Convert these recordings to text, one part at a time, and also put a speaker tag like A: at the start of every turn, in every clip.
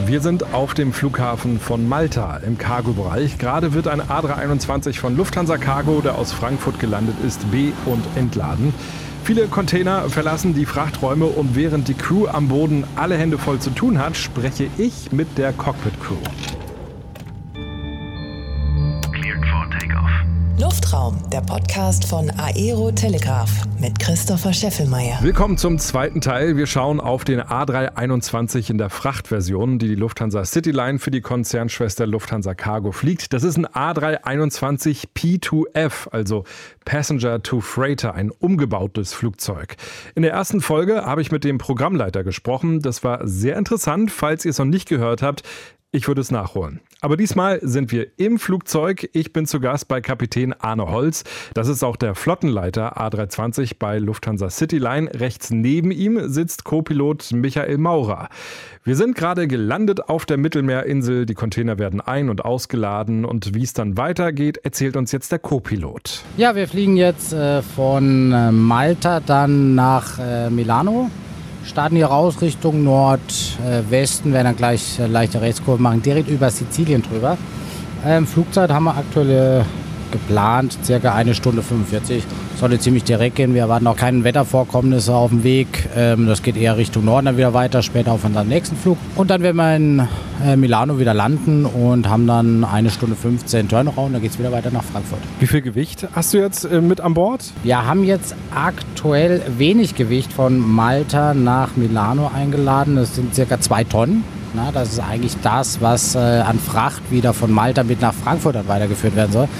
A: Wir sind auf dem Flughafen von Malta im Cargo-Bereich. Gerade wird ein A321 von Lufthansa Cargo, der aus Frankfurt gelandet ist, be- und entladen. Viele Container verlassen die Frachträume und während die Crew am Boden alle Hände voll zu tun hat, spreche ich mit der Cockpit-Crew.
B: Luftraum, der Podcast von Aero Telegraph mit Christopher Scheffelmeier.
A: Willkommen zum zweiten Teil. Wir schauen auf den A321 in der Frachtversion, die Lufthansa CityLine für die Konzernschwester Lufthansa Cargo fliegt. Das ist ein A321 P2F, also Passenger to Freighter, ein umgebautes Flugzeug. In der ersten Folge habe ich mit dem Programmleiter gesprochen. Das war sehr interessant. Falls ihr es noch nicht gehört habt, ich würde es nachholen. Aber diesmal sind wir im Flugzeug. Ich bin zu Gast bei Kapitän Arne Holz. Das ist auch der Flottenleiter A320 bei Lufthansa CityLine. Rechts neben ihm sitzt Co-Pilot Michael Maurer. Wir sind gerade gelandet auf der Mittelmeerinsel. Die Container werden ein- und ausgeladen. Und wie es dann weitergeht, erzählt uns jetzt der Co-Pilot.
C: Ja, wir fliegen jetzt von Malta dann nach Milano. Starten hier raus Richtung Nordwesten, werden dann gleich leichte Rechtskurve machen, direkt über Sizilien drüber. Flugzeit haben wir aktuell geplant, circa 1 Stunde 45. Sollte ziemlich direkt gehen. Wir erwarten auch keine Wettervorkommnisse auf dem Weg. Das geht eher Richtung Norden dann wieder weiter, später auf unseren nächsten Flug. Und dann werden wir in Milano wieder landen und haben dann 1 Stunde 15 Turnaround. Dann geht es wieder weiter nach Frankfurt.
A: Wie viel Gewicht hast du jetzt mit an Bord?
C: Wir haben jetzt aktuell wenig Gewicht von Malta nach Milano eingeladen. Das sind circa 2 Tonnen. Na, das ist eigentlich das, was an Fracht wieder von Malta mit nach Frankfurt dann weitergeführt werden soll.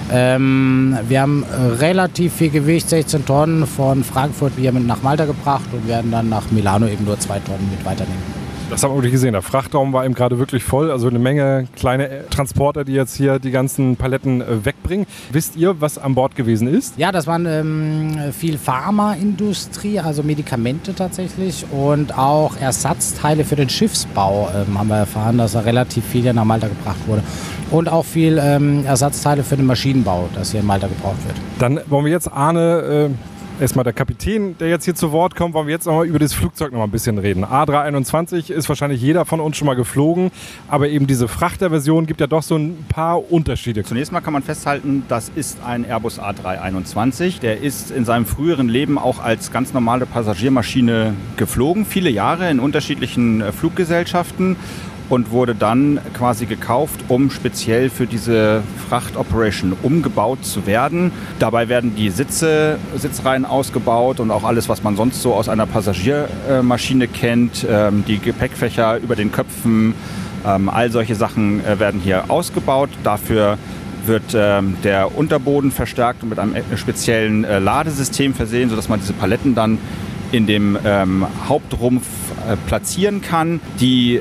C: Wir haben relativ viel Gewicht, 16 Tonnen von Frankfurt hier mit nach Malta gebracht und werden dann nach Milano eben nur 2 Tonnen mit weiternehmen.
A: Das haben wir wirklich gesehen. Der Frachtraum war eben gerade wirklich voll. Also eine Menge kleine Transporter, die jetzt hier die ganzen Paletten wegbringen. Wisst ihr, was an Bord gewesen ist?
C: Ja, das waren viel Pharmaindustrie, also Medikamente tatsächlich und auch Ersatzteile für den Schiffsbau haben wir erfahren, dass da relativ viel hier nach Malta gebracht wurde. Und auch viel Ersatzteile für den Maschinenbau, das hier in Malta gebraucht wird.
A: Dann wollen wir jetzt Arne... Erstmal der Kapitän, der jetzt hier zu Wort kommt, wollen wir jetzt nochmal über das Flugzeug noch mal ein bisschen reden. A321 ist wahrscheinlich jeder von uns schon mal geflogen, aber eben diese Frachterversion gibt ja doch so ein paar Unterschiede.
D: Zunächst mal kann man festhalten, das ist ein Airbus A321. Der ist in seinem früheren Leben auch als ganz normale Passagiermaschine geflogen, viele Jahre in unterschiedlichen Fluggesellschaften. Und wurde dann quasi gekauft, um speziell für diese Frachtoperation umgebaut zu werden. Dabei werden die Sitzreihen ausgebaut und auch alles, was man sonst so aus einer Passagiermaschine kennt. Die Gepäckfächer über den Köpfen, all solche Sachen werden hier ausgebaut. Dafür wird der Unterboden verstärkt und mit einem speziellen Ladesystem versehen, sodass man diese Paletten dann in dem Hauptrumpf platzieren kann. Die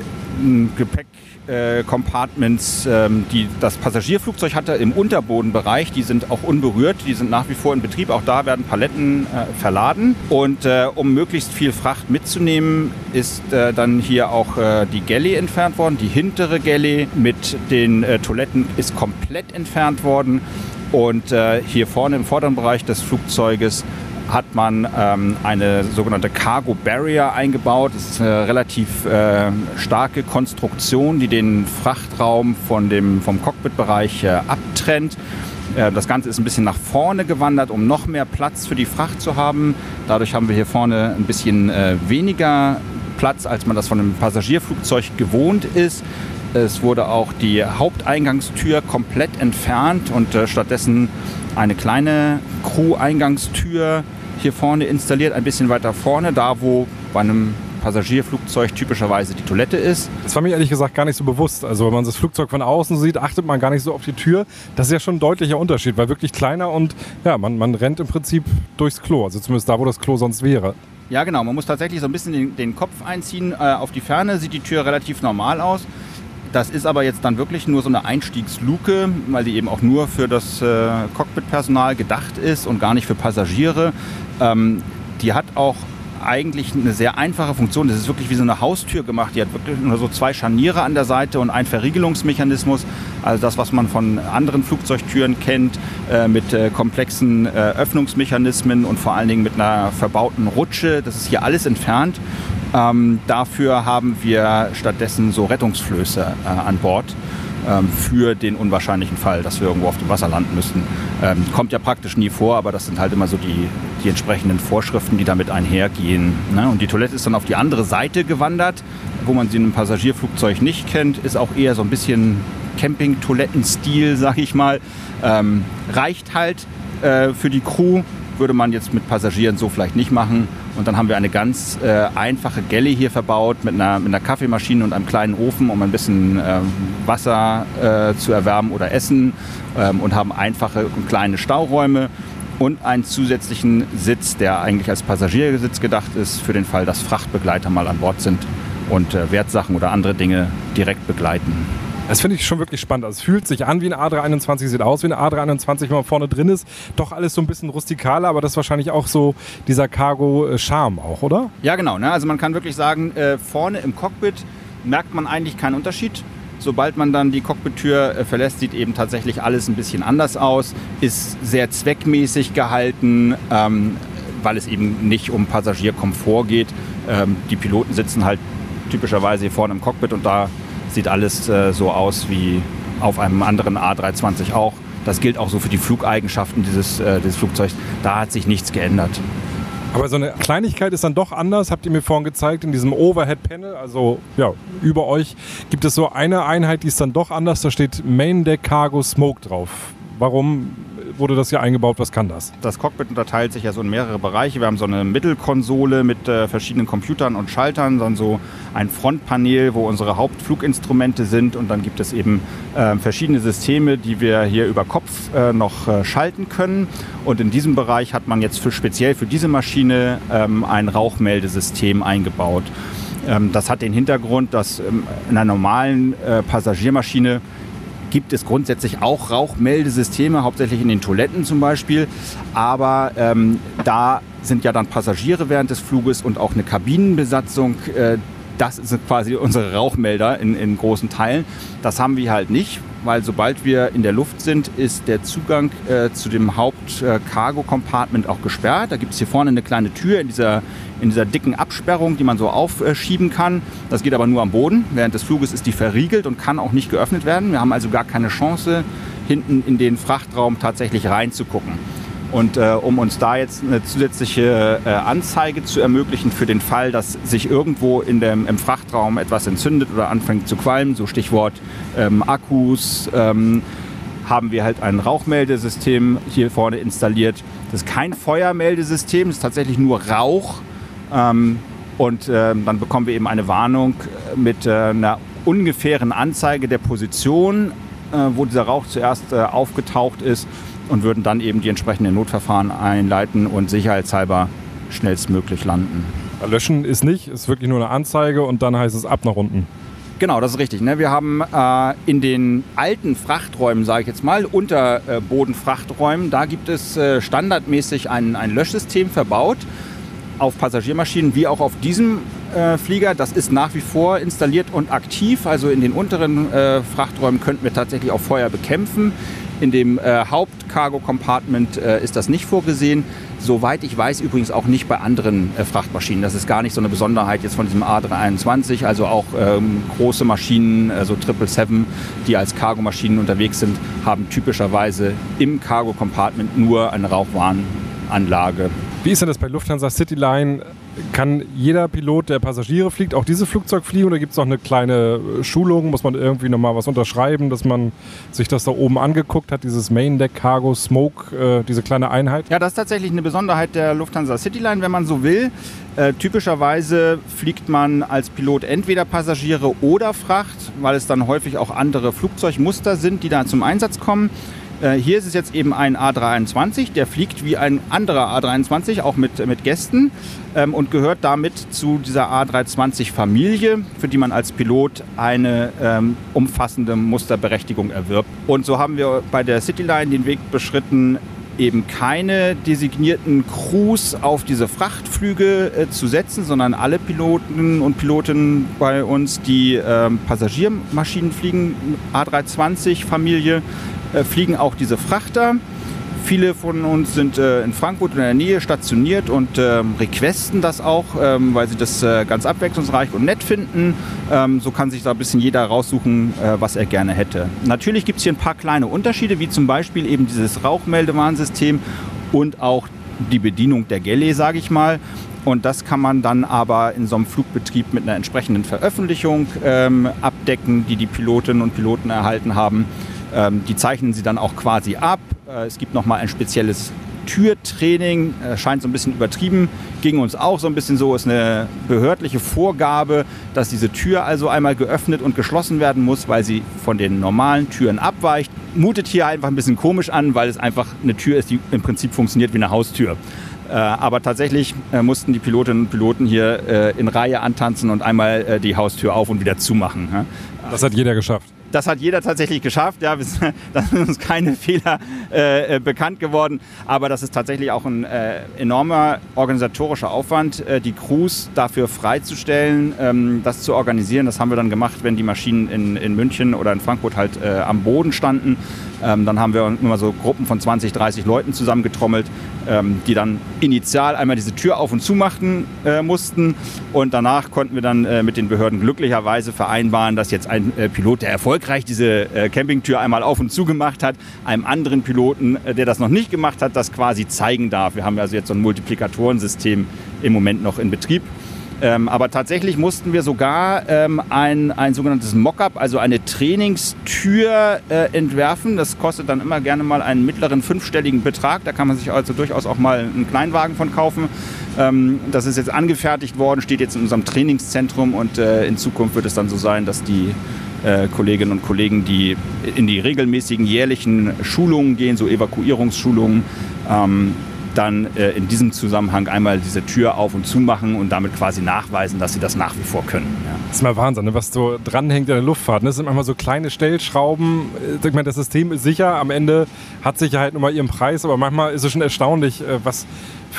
D: Gepäck-Compartments, die das Passagierflugzeug hatte im Unterbodenbereich, die sind auch unberührt, die sind nach wie vor in Betrieb. Auch da werden Paletten verladen. Und um möglichst viel Fracht mitzunehmen, ist dann hier auch die Galley entfernt worden. Die hintere Galley mit den Toiletten ist komplett entfernt worden. Und hier vorne im vorderen Bereich des Flugzeuges hat man eine sogenannte Cargo Barrier eingebaut. Das ist eine relativ starke Konstruktion, die den Frachtraum vom Cockpitbereich abtrennt. Das Ganze ist ein bisschen nach vorne gewandert, um noch mehr Platz für die Fracht zu haben. Dadurch haben wir hier vorne ein bisschen weniger Platz, als man das von einem Passagierflugzeug gewohnt ist. Es wurde auch die Haupteingangstür komplett entfernt und stattdessen eine kleine Crew-Eingangstür hier vorne installiert, ein bisschen weiter vorne, da wo bei einem Passagierflugzeug typischerweise die Toilette ist.
A: Das war mir ehrlich gesagt gar nicht so bewusst. Also wenn man das Flugzeug von außen sieht, achtet man gar nicht so auf die Tür. Das ist ja schon ein deutlicher Unterschied, weil wirklich kleiner und ja, man rennt im Prinzip durchs Klo, also zumindest da, wo das Klo sonst wäre.
D: Ja genau, man muss tatsächlich so ein bisschen den Kopf einziehen. Auf die Ferne sieht die Tür relativ normal aus. Das ist aber jetzt dann wirklich nur so eine Einstiegsluke, weil die eben auch nur für das Cockpitpersonal gedacht ist und gar nicht für Passagiere. Die hat auch eigentlich eine sehr einfache Funktion. Das ist wirklich wie so eine Haustür gemacht. Die hat wirklich nur so 2 Scharniere an der Seite und einen Verriegelungsmechanismus. Also das, was man von anderen Flugzeugtüren kennt, mit komplexen Öffnungsmechanismen und vor allen Dingen mit einer verbauten Rutsche. Das ist hier alles entfernt. Dafür haben wir stattdessen so Rettungsflöße an Bord für den unwahrscheinlichen Fall, dass wir irgendwo auf dem Wasser landen müssten. Kommt ja praktisch nie vor, aber das sind halt immer so die entsprechenden Vorschriften, die damit einhergehen. Ne? Und die Toilette ist dann auf die andere Seite gewandert, wo man sie in einem Passagierflugzeug nicht kennt. Ist auch eher so ein bisschen Camping-Toilettenstil, sag ich mal. Reicht halt für die Crew, würde man jetzt mit Passagieren so vielleicht nicht machen. Und dann haben wir eine ganz einfache Galley hier verbaut mit einer Kaffeemaschine und einem kleinen Ofen, um ein bisschen Wasser zu erwärmen oder Essen, und haben einfache und kleine Stauräume und einen zusätzlichen Sitz, der eigentlich als Passagiersitz gedacht ist, für den Fall, dass Frachtbegleiter mal an Bord sind und Wertsachen oder andere Dinge direkt begleiten.
A: Das finde ich schon wirklich spannend. Also es fühlt sich an wie eine A321, sieht aus wie eine A321, wenn man vorne drin ist. Doch alles so ein bisschen rustikaler, aber das ist wahrscheinlich auch so dieser Cargo-Charme auch, oder?
D: Ja, genau. Ne? Also man kann wirklich sagen, vorne im Cockpit merkt man eigentlich keinen Unterschied. Sobald man dann die Cockpit-Tür verlässt, sieht eben tatsächlich alles ein bisschen anders aus. Ist sehr zweckmäßig gehalten, weil es eben nicht um Passagierkomfort geht. Die Piloten sitzen halt typischerweise hier vorne im Cockpit und da sieht alles so aus wie auf einem anderen A320 auch. Das gilt auch so für die Flugeigenschaften dieses Flugzeugs. Da hat sich nichts geändert.
A: Aber so eine Kleinigkeit ist dann doch anders, habt ihr mir vorhin gezeigt, in diesem Overhead-Panel, also ja, über euch gibt es so eine Einheit, die ist dann doch anders, da steht Main Deck Cargo Smoke drauf. Warum wurde das hier eingebaut? Was kann das?
D: Das Cockpit unterteilt sich ja so in mehrere Bereiche. Wir haben so eine Mittelkonsole mit verschiedenen Computern und Schaltern, dann so ein Frontpanel, wo unsere Hauptfluginstrumente sind, und dann gibt es eben verschiedene Systeme, die wir hier über Kopf noch schalten können. Und in diesem Bereich hat man jetzt speziell für diese Maschine ein Rauchmeldesystem eingebaut. Das hat den Hintergrund, dass in einer normalen Passagiermaschine gibt es grundsätzlich auch Rauchmeldesysteme, hauptsächlich in den Toiletten zum Beispiel. Aber da sind ja dann Passagiere während des Fluges und auch eine Kabinenbesatzung. Das sind quasi unsere Rauchmelder in großen Teilen. Das haben wir halt nicht, weil sobald wir in der Luft sind, ist der Zugang zu dem Haupt-Cargo-Compartment auch gesperrt. Da gibt es hier vorne eine kleine Tür in dieser dicken Absperrung, die man so aufschieben kann. Das geht aber nur am Boden. Während des Fluges ist die verriegelt und kann auch nicht geöffnet werden. Wir haben also gar keine Chance, hinten in den Frachtraum tatsächlich reinzugucken. Und um uns da jetzt eine zusätzliche Anzeige zu ermöglichen für den Fall, dass sich irgendwo im Frachtraum etwas entzündet oder anfängt zu qualmen, so Stichwort Akkus, haben wir halt ein Rauchmeldesystem hier vorne installiert. Das ist kein Feuermeldesystem, das ist tatsächlich nur Rauch. Und dann bekommen wir eben eine Warnung mit einer ungefähren Anzeige der Position, wo dieser Rauch zuerst aufgetaucht ist, und würden dann eben die entsprechenden Notverfahren einleiten und sicherheitshalber schnellstmöglich landen.
A: Löschen ist nicht, ist wirklich nur eine Anzeige und dann heißt es ab nach unten.
D: Genau, das ist richtig. Ne? Wir haben in den alten Frachträumen, sage ich jetzt mal, Unterbodenfrachträumen, da gibt es standardmäßig ein Löschsystem verbaut, auf Passagiermaschinen wie auch auf diesem Flieger. Das ist nach wie vor installiert und aktiv. Also in den unteren Frachträumen könnten wir tatsächlich auch Feuer bekämpfen. In dem Haupt-Cargo-Compartment ist das nicht vorgesehen. Soweit ich weiß, übrigens auch nicht bei anderen Frachtmaschinen. Das ist gar nicht so eine Besonderheit jetzt von diesem A321. Also auch große Maschinen, so 777, die als Cargomaschinen unterwegs sind, haben typischerweise im Cargo-Compartment nur eine Rauchwarnanlage.
A: Wie ist denn das bei Lufthansa Cityline? Kann jeder Pilot, der Passagiere fliegt, auch dieses Flugzeug fliegen, oder gibt es noch eine kleine Schulung? Muss man irgendwie nochmal was unterschreiben, dass man sich das da oben angeguckt hat, dieses Main Deck Cargo Smoke, diese kleine Einheit?
D: Ja, das ist tatsächlich eine Besonderheit der Lufthansa Cityline, wenn man so will. Typischerweise fliegt man als Pilot entweder Passagiere oder Fracht, weil es dann häufig auch andere Flugzeugmuster sind, die da zum Einsatz kommen. Hier ist es jetzt eben ein A321, der fliegt wie ein anderer A321, auch mit Gästen, und gehört damit zu dieser A320-Familie, für die man als Pilot eine umfassende Musterberechtigung erwirbt. Und so haben wir bei der Cityline den Weg beschritten, eben keine designierten Crews auf diese Frachtflüge zu setzen, sondern alle Piloten und Pilotinnen bei uns, die Passagiermaschinen fliegen, A320-Familie, fliegen auch diese Frachter. Viele von uns sind in Frankfurt in der Nähe stationiert und requesten das auch, weil sie das ganz abwechslungsreich und nett finden. So kann sich da ein bisschen jeder raussuchen, was er gerne hätte. Natürlich gibt es hier ein paar kleine Unterschiede, wie zum Beispiel eben dieses Rauchmeldewarnsystem und auch die Bedienung der Galley, sage ich mal. Und das kann man dann aber in so einem Flugbetrieb mit einer entsprechenden Veröffentlichung abdecken, die die Pilotinnen und Piloten erhalten haben. Die zeichnen sie dann auch quasi ab. Es gibt nochmal ein spezielles Türtraining, scheint so ein bisschen übertrieben, ging uns auch so ein bisschen so, ist eine behördliche Vorgabe, dass diese Tür also einmal geöffnet und geschlossen werden muss, weil sie von den normalen Türen abweicht. Mutet hier einfach ein bisschen komisch an, weil es einfach eine Tür ist, die im Prinzip funktioniert wie eine Haustür. Aber tatsächlich mussten die Pilotinnen und Piloten hier in Reihe antanzen und einmal die Haustür auf und wieder zumachen.
A: Das hat jeder geschafft.
D: Das hat jeder tatsächlich geschafft. Ja, da sind uns keine Fehler bekannt geworden. Aber das ist tatsächlich auch ein enormer organisatorischer Aufwand, die Crews dafür freizustellen, das zu organisieren. Das haben wir dann gemacht, wenn die Maschinen in München oder in Frankfurt halt am Boden standen. Dann haben wir immer so Gruppen von 20, 30 Leuten zusammengetrommelt, die dann initial einmal diese Tür auf und zu machen mussten. Und danach konnten wir dann mit den Behörden glücklicherweise vereinbaren, dass jetzt ein Pilot, der erfolgreich diese Campingtür einmal auf und zu gemacht hat, einem anderen Piloten, der das noch nicht gemacht hat, das quasi zeigen darf. Wir haben also jetzt so ein Multiplikatorensystem im Moment noch in Betrieb. Aber tatsächlich mussten wir sogar ein sogenanntes Mockup, also eine Trainingstür entwerfen. Das kostet dann immer gerne mal einen mittleren 5-stelligen Betrag. Da kann man sich also durchaus auch mal einen Kleinwagen von kaufen. Das ist jetzt angefertigt worden, steht jetzt in unserem Trainingszentrum und in Zukunft wird es dann so sein, dass die Kolleginnen und Kollegen, die in die regelmäßigen jährlichen Schulungen gehen, so Evakuierungsschulungen, dann in diesem Zusammenhang einmal diese Tür auf und zu machen und damit quasi nachweisen, dass sie das nach wie vor können. Ja.
A: Das ist mal Wahnsinn, ne? Was so dranhängt in der Luftfahrt. Das sind manchmal so kleine Stellschrauben. Ich meine, das System ist sicher, am Ende hat Sicherheit nun mal ihren Preis, aber manchmal ist es schon erstaunlich, was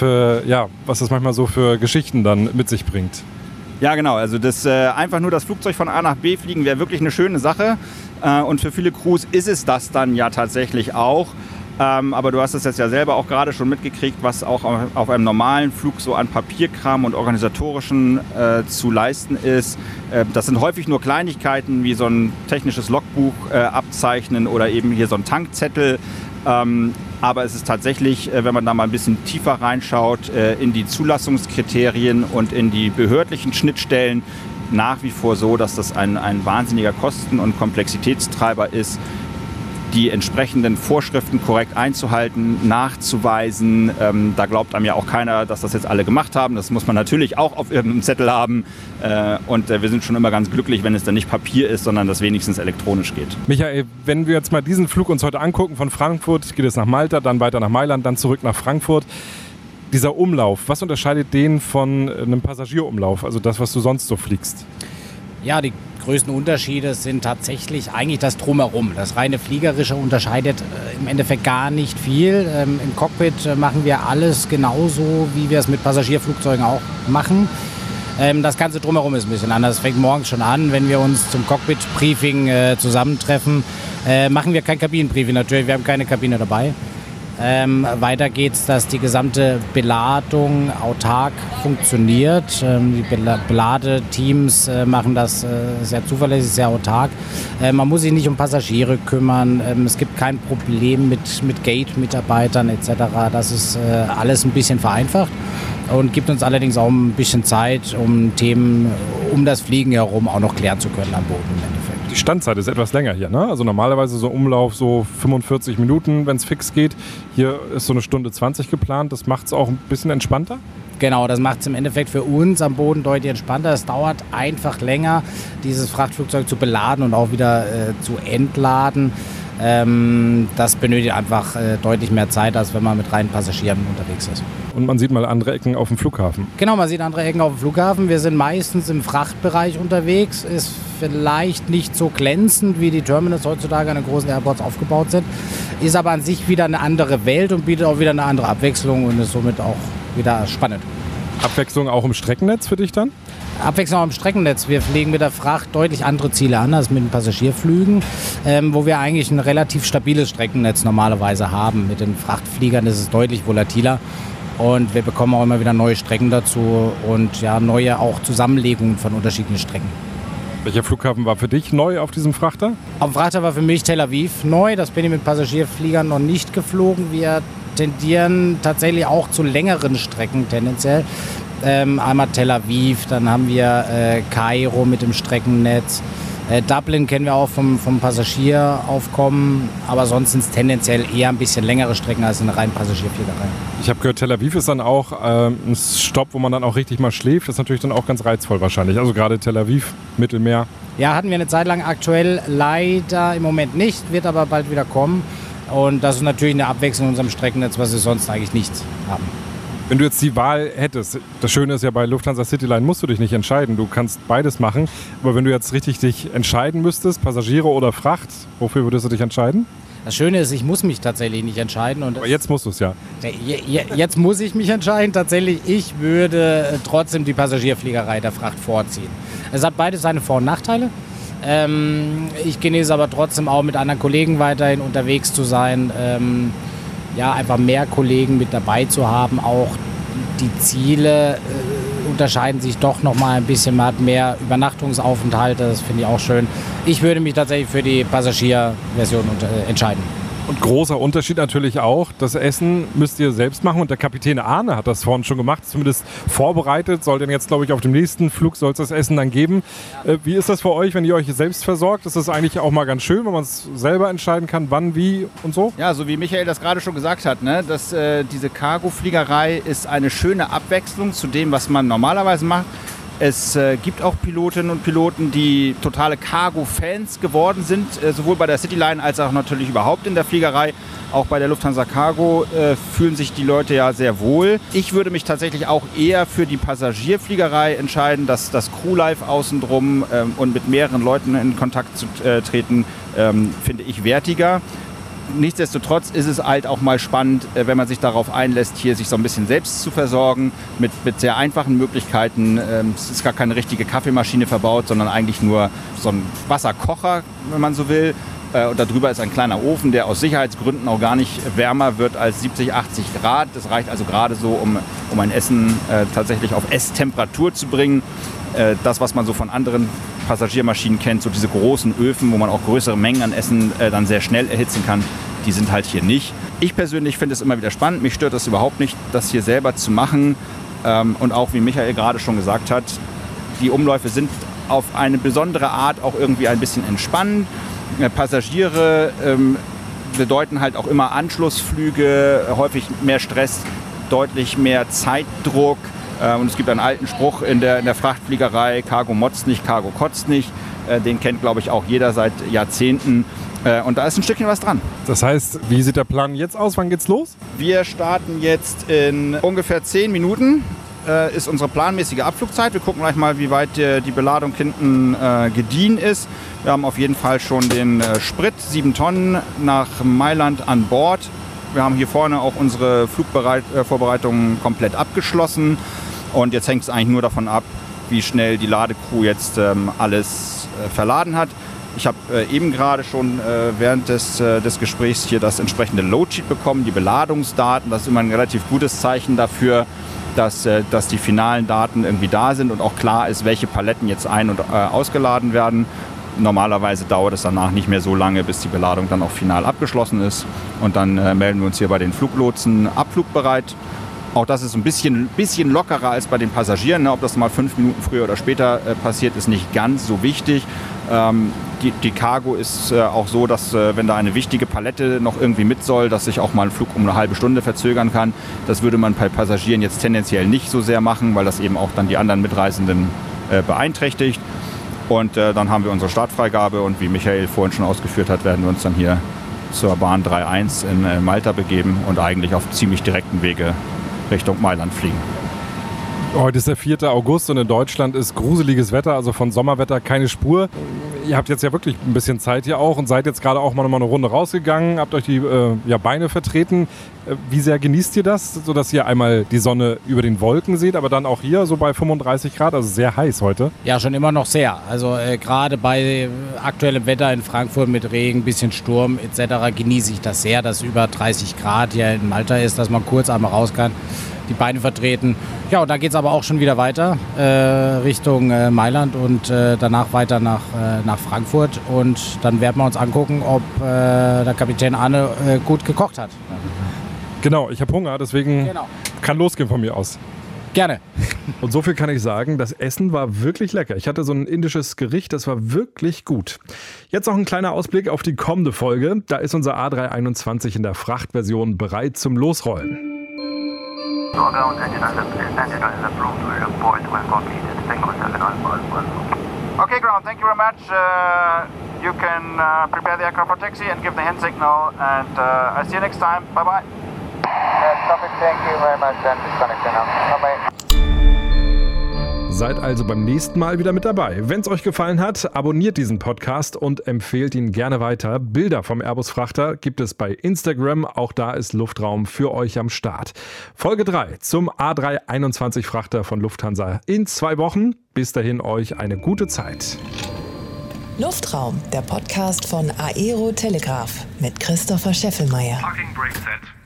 A: das manchmal so für Geschichten dann mit sich bringt.
D: Ja, genau. Also einfach nur das Flugzeug von A nach B fliegen wäre wirklich eine schöne Sache. Und für viele Crews ist es das dann ja tatsächlich auch. Aber du hast es jetzt ja selber auch gerade schon mitgekriegt, was auch auf einem normalen Flug so an Papierkram und organisatorischen zu leisten ist. Das sind häufig nur Kleinigkeiten wie so ein technisches Logbuch abzeichnen oder eben hier so ein Tankzettel. Aber es ist tatsächlich, wenn man da mal ein bisschen tiefer reinschaut, in die Zulassungskriterien und in die behördlichen Schnittstellen, nach wie vor so, dass das ein wahnsinniger Kosten- und Komplexitätstreiber ist, die entsprechenden Vorschriften korrekt einzuhalten, nachzuweisen. Da glaubt einem ja auch keiner, dass das jetzt alle gemacht haben. Das muss man natürlich auch auf irgendeinem Zettel haben. Und wir sind schon immer ganz glücklich, wenn es dann nicht Papier ist, sondern das wenigstens elektronisch geht.
A: Michael, wenn wir jetzt mal diesen Flug uns heute angucken, von Frankfurt geht es nach Malta, dann weiter nach Mailand, dann zurück nach Frankfurt. Dieser Umlauf, was unterscheidet den von einem Passagierumlauf, also das, was du sonst so fliegst?
C: Ja, die größten Unterschiede sind tatsächlich eigentlich das Drumherum. Das reine Fliegerische unterscheidet im Endeffekt gar nicht viel. Im Cockpit machen wir alles genauso, wie wir es mit Passagierflugzeugen auch machen. Das Ganze drumherum ist ein bisschen anders. Es fängt morgens schon an, wenn wir uns zum Cockpit-Briefing zusammentreffen. Machen wir kein Kabinenbriefing natürlich, wir haben keine Kabine dabei. Weiter geht's, dass die gesamte Beladung autark funktioniert. Die Beladeteams machen das sehr zuverlässig, sehr autark. Man muss sich nicht um Passagiere kümmern. Es gibt kein Problem mit Gate-Mitarbeitern etc. Das ist alles ein bisschen vereinfacht und gibt uns allerdings auch ein bisschen Zeit, um Themen um das Fliegen herum auch noch klären zu können am Boden im Endeffekt.
A: Die Standzeit ist etwas länger hier, ne? Also normalerweise so Umlauf so 45 Minuten, wenn es fix geht. Hier ist so 1:20 geplant. Das macht es auch ein bisschen entspannter?
C: Genau, das macht es im Endeffekt für uns am Boden deutlich entspannter. Es dauert einfach länger, dieses Frachtflugzeug zu beladen und auch wieder zu entladen. Das benötigt einfach deutlich mehr Zeit, als wenn man mit reinen Passagieren unterwegs ist.
A: Und man sieht mal andere Ecken auf dem Flughafen.
C: Genau, man sieht andere Ecken auf dem Flughafen. Wir sind meistens im Frachtbereich unterwegs. Ist vielleicht nicht so glänzend, wie die Terminals heutzutage an den großen Airports aufgebaut sind. Ist aber an sich wieder eine andere Welt und bietet auch wieder eine andere Abwechslung und ist somit auch wieder spannend.
A: Abwechslung auch im Streckennetz für dich dann?
C: Abwechslung im Streckennetz. Wir fliegen mit der Fracht deutlich andere Ziele an als mit den Passagierflügen, wo wir eigentlich ein relativ stabiles Streckennetz normalerweise haben. Mit den Frachtfliegern ist es deutlich volatiler und wir bekommen auch immer wieder neue Strecken dazu und ja, neue auch Zusammenlegungen von unterschiedlichen Strecken.
A: Welcher Flughafen war für dich neu auf diesem Frachter?
C: Auf dem Frachter war für mich Tel Aviv neu. Das bin ich mit Passagierfliegern noch nicht geflogen. Wir tendieren tatsächlich auch zu längeren Strecken tendenziell. Einmal Tel Aviv, dann haben wir Kairo mit dem Streckennetz. Dublin kennen wir auch vom Passagieraufkommen, aber sonst sind es tendenziell eher ein bisschen längere Strecken als eine reine Passagierfliegerei.
A: Ich habe gehört, Tel Aviv ist dann auch ein Stopp, wo man dann auch richtig mal schläft. Das ist natürlich dann auch ganz reizvoll wahrscheinlich. Also gerade Tel Aviv, Mittelmeer.
C: Ja, hatten wir eine Zeit lang, aktuell leider im Moment nicht, wird aber bald wieder kommen. Und das ist natürlich eine Abwechslung in unserem Streckennetz, was wir sonst eigentlich nicht haben.
A: Wenn du jetzt die Wahl hättest, das Schöne ist ja, bei Lufthansa CityLine musst du dich nicht entscheiden. Du kannst beides machen. Aber wenn du jetzt richtig dich entscheiden müsstest, Passagiere oder Fracht, wofür würdest du dich entscheiden?
C: Das Schöne ist, ich muss mich tatsächlich nicht entscheiden. Und
A: aber jetzt musst du es ja.
C: Jetzt muss ich mich entscheiden. Tatsächlich, ich würde trotzdem die Passagierfliegerei der Fracht vorziehen. Es hat beides seine Vor- und Nachteile. Ich genieße aber trotzdem auch mit anderen Kollegen weiterhin unterwegs zu sein. Ja, einfach mehr Kollegen mit dabei zu haben. Auch die Ziele unterscheiden sich doch noch mal ein bisschen. Man hat mehr Übernachtungsaufenthalte, das finde ich auch schön. Ich würde mich tatsächlich für die Passagierversion entscheiden.
A: Und großer Unterschied natürlich auch, das Essen müsst ihr selbst machen und der Kapitän Arne hat das vorhin schon gemacht, zumindest vorbereitet, soll denn jetzt, glaube ich, auf dem nächsten Flug soll es das Essen dann geben. Wie ist das für euch, wenn ihr euch selbst versorgt? Ist das eigentlich auch mal ganz schön, wenn man es selber entscheiden kann, wann, wie und so?
D: Ja, so wie Michael das gerade schon gesagt hat, ne, dass diese Cargo-Fliegerei ist eine schöne Abwechslung zu dem, was man normalerweise macht. Es gibt auch Pilotinnen und Piloten, die totale Cargo-Fans geworden sind, sowohl bei der CityLine als auch natürlich überhaupt in der Fliegerei. Auch bei der Lufthansa Cargo fühlen sich die Leute ja sehr wohl. Ich würde mich tatsächlich auch eher für die Passagierfliegerei entscheiden, dass das Crewlife außendrum und mit mehreren Leuten in Kontakt zu treten, finde ich wertiger. Nichtsdestotrotz ist es halt auch mal spannend, wenn man sich darauf einlässt, hier sich so ein bisschen selbst zu versorgen, mit sehr einfachen Möglichkeiten. Es ist gar keine richtige Kaffeemaschine verbaut, sondern eigentlich nur so ein Wasserkocher, wenn man so will. Und darüber ist ein kleiner Ofen, der aus Sicherheitsgründen auch gar nicht wärmer wird als 70, 80 Grad. Das reicht also gerade so, um ein Essen tatsächlich auf Esstemperatur zu bringen. Das, was man so von anderen Passagiermaschinen kennt, so diese großen Öfen, wo man auch größere Mengen an Essen dann sehr schnell erhitzen kann, die sind halt hier nicht. Ich persönlich finde es immer wieder spannend. Mich stört das überhaupt nicht, das hier selber zu machen. Und auch, wie Michael gerade schon gesagt hat, die Umläufe sind auf eine besondere Art auch irgendwie ein bisschen entspannend. Passagiere bedeuten halt auch immer Anschlussflüge, häufig mehr Stress, deutlich mehr Zeitdruck. Und es gibt einen alten Spruch in der Frachtfliegerei, Cargo motzt nicht, Cargo kotzt nicht. Den kennt, glaube ich, auch jeder seit Jahrzehnten. Und da ist ein Stückchen was dran.
A: Das heißt, wie sieht der Plan jetzt aus? Wann geht's los?
D: Wir starten jetzt in ungefähr 10 Minuten. Ist unsere planmäßige Abflugzeit. Wir gucken gleich mal, wie weit die Beladung hinten gediehen ist. Wir haben auf jeden Fall schon den Sprit, 7 Tonnen, nach Mailand an Bord. Wir haben hier vorne auch unsere Flugvorbereitungen komplett abgeschlossen. Und jetzt hängt es eigentlich nur davon ab, wie schnell die Ladecrew jetzt alles verladen hat. Ich habe eben gerade schon während des Gesprächs hier das entsprechende Loadsheet bekommen, die Beladungsdaten. Das ist immer ein relativ gutes Zeichen dafür, dass die finalen Daten irgendwie da sind und auch klar ist, welche Paletten jetzt ein- und ausgeladen werden. Normalerweise dauert es danach nicht mehr so lange, bis die Beladung dann auch final abgeschlossen ist. Und dann melden wir uns hier bei den Fluglotsen abflugbereit. Auch das ist ein bisschen lockerer als bei den Passagieren. Ne? Ob das mal 5 Minuten früher oder später passiert, ist nicht ganz so wichtig. Die Cargo ist auch so, dass wenn da eine wichtige Palette noch irgendwie mit soll, dass sich auch mal ein Flug um eine halbe Stunde verzögern kann. Das würde man bei Passagieren jetzt tendenziell nicht so sehr machen, weil das eben auch dann die anderen Mitreisenden beeinträchtigt. Und dann haben wir unsere Startfreigabe und wie Michael vorhin schon ausgeführt hat, werden wir uns dann hier zur Bahn 3.1 in Malta begeben und eigentlich auf ziemlich direkten Wege Richtung Mailand fliegen.
A: Heute ist der 4. August und in Deutschland ist gruseliges Wetter, also von Sommerwetter keine Spur. ihr habt jetzt ja wirklich ein bisschen Zeit hier auch und seid jetzt gerade auch mal nochmal eine Runde rausgegangen, habt euch die Beine vertreten. Wie sehr genießt ihr das, sodass ihr einmal die Sonne über den Wolken seht, aber dann auch hier so bei 35 Grad, also sehr heiß heute?
C: Ja, schon immer noch sehr. Also gerade bei aktuellem Wetter in Frankfurt mit Regen, bisschen Sturm etc. genieße ich das sehr, dass über 30 Grad hier in Malta ist, dass man kurz einmal raus kann, die Beine vertreten. Ja, und dann geht es aber auch schon wieder weiter Richtung Mailand und danach weiter nach Frankfurt. Und dann werden wir uns angucken, ob der Kapitän Arne gut gekocht hat.
A: Genau, ich habe Hunger, deswegen kann losgehen von mir aus.
C: Gerne.
A: Und so viel kann ich sagen, das Essen war wirklich lecker. Ich hatte so ein indisches Gericht, das war wirklich gut. Jetzt noch ein kleiner Ausblick auf die kommende Folge. Da ist unser A321 in der Frachtversion bereit zum Losrollen.
E: Okay, ground, thank you very much. You can prepare the aircraft for taxi and give the hand signal, and I'll see you next time. Bye-bye.
F: Thank you very much, and disconnect now. Bye-bye.
A: Seid also beim nächsten Mal wieder mit dabei. Wenn es euch gefallen hat, abonniert diesen Podcast und empfehlt ihn gerne weiter. Bilder vom Airbus-Frachter gibt es bei Instagram. Auch da ist Luftraum für euch am Start. Folge 3 zum A321-Frachter von Lufthansa in 2 Wochen. Bis dahin euch eine gute Zeit.
B: Luftraum, der Podcast von Aero Telegraph mit Christopher Scheffelmeier.
G: Parking brake set.